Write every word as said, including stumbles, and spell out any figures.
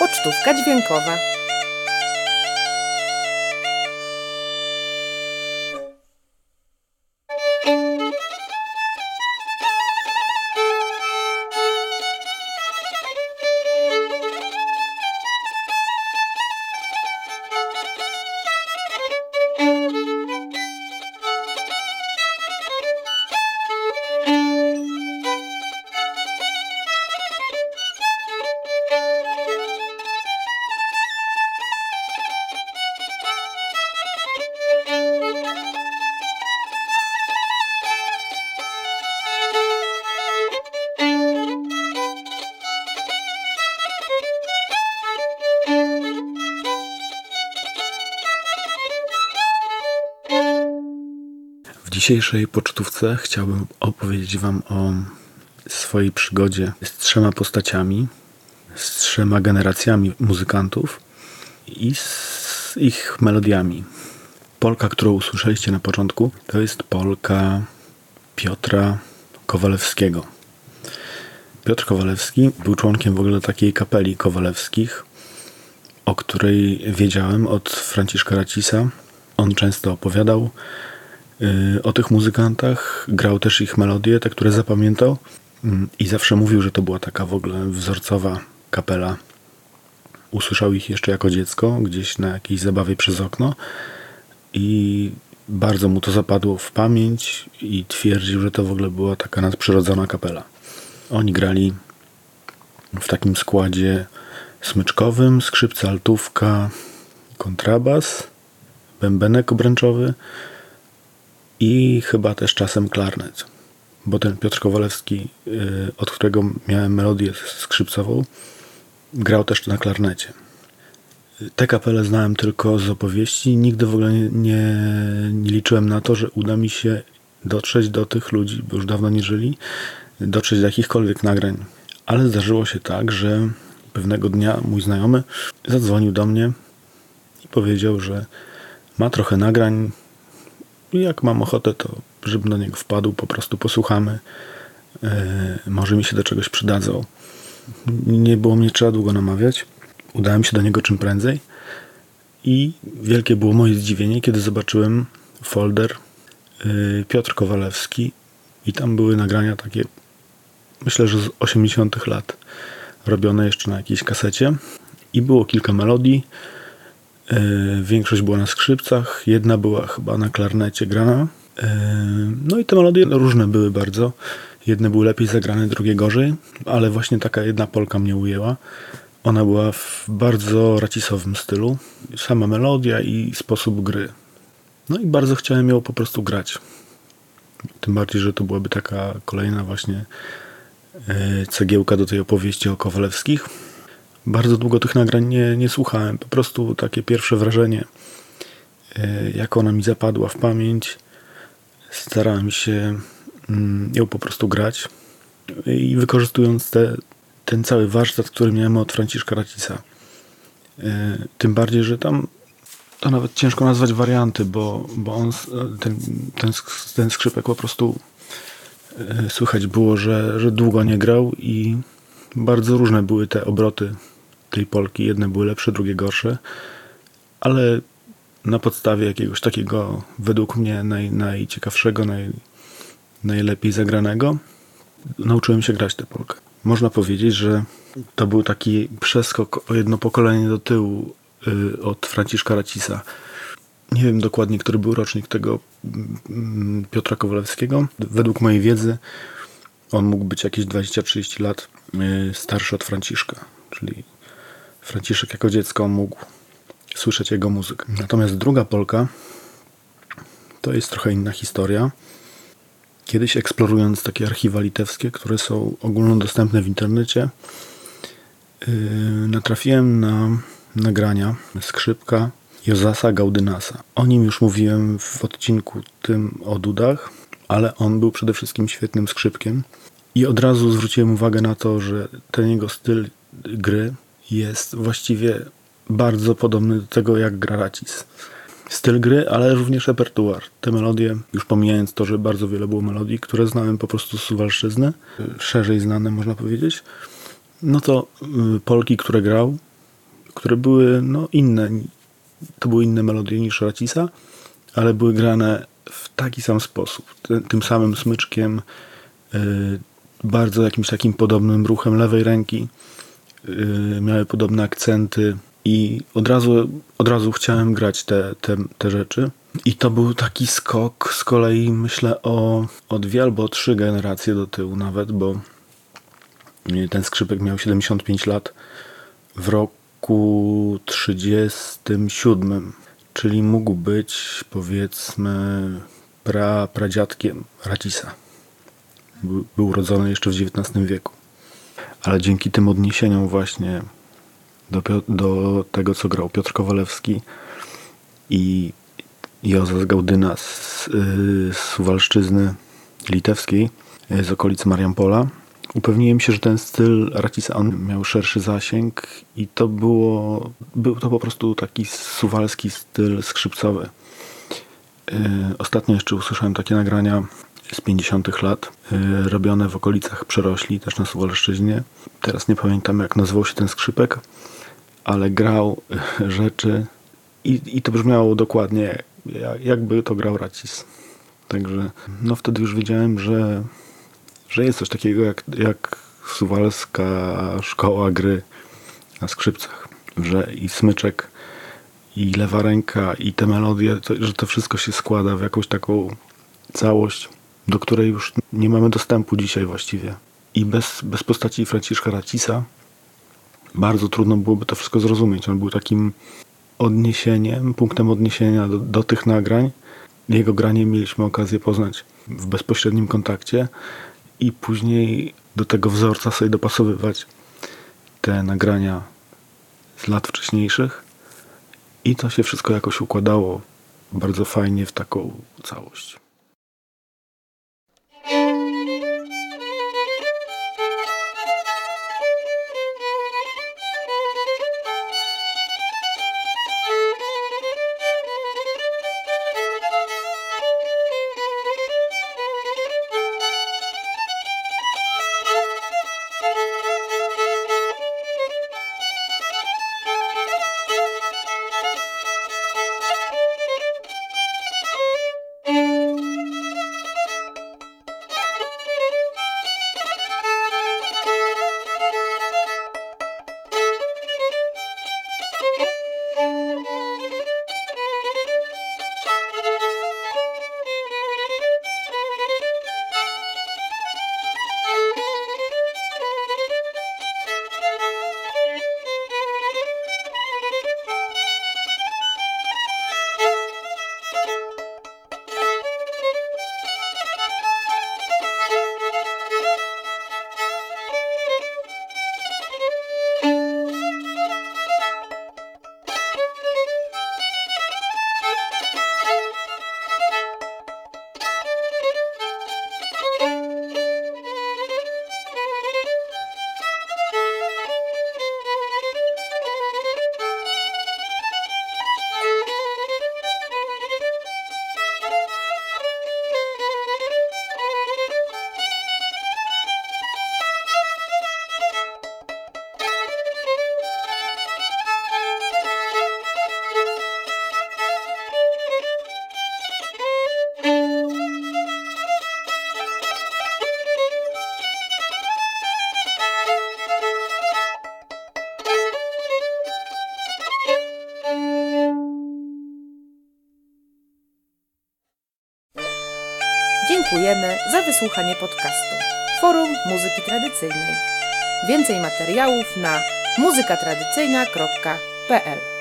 Pocztówka dźwiękowa. W dzisiejszej pocztówce chciałbym opowiedzieć Wam o swojej przygodzie z trzema postaciami, z trzema generacjami muzykantów i z ich melodiami. Polka, którą usłyszeliście na początku, to jest polka Piotra Kowalewskiego. Piotr Kowalewski był członkiem w ogóle takiej kapeli Kowalewskich, o której wiedziałem od Franciszka Racisa. On często opowiadał o tych muzykantach, grał też ich melodie, te, które zapamiętał, i zawsze mówił, że to była taka w ogóle wzorcowa kapela. Usłyszał ich jeszcze jako dziecko, gdzieś na jakiejś zabawie przez okno i bardzo mu to zapadło w pamięć i twierdził, że to w ogóle była taka nadprzyrodzona kapela. Oni grali w takim składzie smyczkowym, skrzypce, altówka, kontrabas, bębenek obręczowy i chyba też czasem klarnet. Bo ten Piotr Kowalewski, od którego miałem melodię skrzypcową, grał też na klarnecie. Tę kapelę znałem tylko z opowieści. Nigdy w ogóle nie, nie, nie liczyłem na to, że uda mi się dotrzeć do tych ludzi, bo już dawno nie żyli, dotrzeć do jakichkolwiek nagrań. Ale zdarzyło się tak, że pewnego dnia mój znajomy zadzwonił do mnie i powiedział, że ma trochę nagrań i jak mam ochotę, to żebym do niego wpadł, po prostu posłuchamy. Yy, może mi się do czegoś przydadzą. Nie było mnie trzeba długo namawiać. Udałem się do niego czym prędzej i wielkie było moje zdziwienie, kiedy zobaczyłem folder yy, Piotr Kowalewski i tam były nagrania takie, myślę, że z osiemdziesiątych lat, robione jeszcze na jakiejś kasecie i było kilka melodii. Yy, większość była na skrzypcach, jedna była chyba na klarnecie grana. Yy, no i te melodie różne były bardzo. Jedne były lepiej zagrane, drugie gorzej, ale właśnie taka jedna polka mnie ujęła. Ona była w bardzo racisowym stylu. Sama melodia i sposób gry. No i bardzo chciałem ją po prostu grać. Tym bardziej, że to byłaby taka kolejna właśnie yy, cegiełka do tej opowieści o Kowalewskich. Bardzo długo tych nagrań nie, nie słuchałem. Po prostu takie pierwsze wrażenie, jak ona mi zapadła w pamięć. Starałem się ją po prostu grać i wykorzystując te, ten cały warsztat, który miałem od Franciszka Racisa. Tym bardziej, że tam to nawet ciężko nazwać warianty, bo, bo on, ten, ten, ten skrzypek po prostu słychać było, że, że długo nie grał i bardzo różne były te obroty tej polki. Jedne były lepsze, drugie gorsze, ale na podstawie jakiegoś takiego według mnie naj, najciekawszego, naj, najlepiej zagranego nauczyłem się grać tę polkę. Można powiedzieć, że to był taki przeskok o jedno pokolenie do tyłu yy, od Franciszka Racisa. Nie wiem dokładnie, który był rocznik tego yy, Piotra Kowalewskiego. Według mojej wiedzy on mógł być jakieś dwadzieścia trzydzieści lat yy, starszy od Franciszka, czyli Franciszek jako dziecko mógł słyszeć jego muzykę. Natomiast druga polka to jest trochę inna historia. Kiedyś eksplorując takie archiwa litewskie, które są ogólnodostępne w internecie, yy, natrafiłem na nagrania skrzypka Jozasa Gaudynasa. O nim już mówiłem w odcinku tym o dudach, ale on był przede wszystkim świetnym skrzypkiem i od razu zwróciłem uwagę na to, że ten jego styl gry jest właściwie bardzo podobny do tego, jak gra Racis. Styl gry, ale również repertuar. Te melodie, już pomijając to, że bardzo wiele było melodii, które znałem po prostu z Suwalszczyzny, szerzej znane można powiedzieć, no to y, polki, które grał, które były no inne. To były inne melodie niż Racisa, ale były grane w taki sam sposób. Tym, tym samym smyczkiem, yy, bardzo jakimś takim podobnym ruchem lewej ręki. Yy, miały podobne akcenty i od razu, od razu chciałem grać te, te, te rzeczy. I to był taki skok z kolei, myślę, o, o dwie albo trzy generacje do tyłu nawet, bo ten skrzypek miał siedemdziesiąt pięć lat w roku trzydziestym siódmym, czyli mógł być, powiedzmy, pra, pradziadkiem Racisa. Był, był urodzony jeszcze w dziewiętnastym wieku. Ale dzięki tym odniesieniom właśnie do, do tego, co grał Piotr Kowalewski i Józef Gaudyna z, z Suwalszczyzny litewskiej, z okolic Mariampola, upewniłem się, że ten styl Racisa, on miał szerszy zasięg i to było, był to po prostu taki suwalski styl skrzypcowy. Ostatnio jeszcze usłyszałem takie nagrania z pięćdziesiątych lat, robione w okolicach Przerośli, też na Suwalszczyźnie. Teraz nie pamiętam, jak nazywał się ten skrzypek, ale grał rzeczy i, i to brzmiało dokładnie, jakby to grał Racis. Także no wtedy już wiedziałem, że, że jest coś takiego jak, jak suwalska szkoła gry na skrzypcach, że i smyczek, i lewa ręka, i te melodie, to, że to wszystko się składa w jakąś taką całość, do której już nie mamy dostępu dzisiaj właściwie. I bez, bez postaci Franciszka Racisa bardzo trudno byłoby to wszystko zrozumieć. On był takim odniesieniem, punktem odniesienia do, do tych nagrań. Jego granie mieliśmy okazję poznać w bezpośrednim kontakcie i później do tego wzorca sobie dopasowywać te nagrania z lat wcześniejszych i to się wszystko jakoś układało bardzo fajnie w taką całość. Dziękujemy za wysłuchanie podcastu Forum Muzyki Tradycyjnej. Więcej materiałów na muzyka tradycyjna kropka p l.